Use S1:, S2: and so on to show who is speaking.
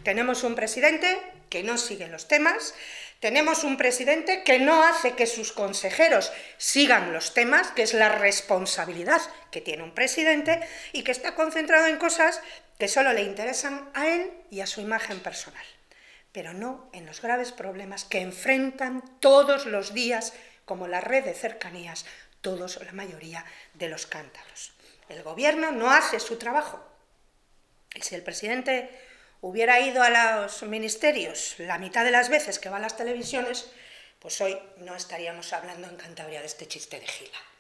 S1: Tenemos un presidente que no sigue los temas, tenemos un presidente que no hace que sus consejeros sigan los temas, que es la responsabilidad que tiene un presidente, y que está concentrado en cosas que solo le interesan a él y a su imagen personal, pero no en los graves problemas que enfrentan todos los días, como la red de cercanías, todos o la mayoría de los cántabros. El gobierno no hace su trabajo. Y si el presidente hubiera ido a los ministerios la mitad de las veces que va a las televisiones, pues hoy no estaríamos hablando en Cantabria de este chiste de Gila.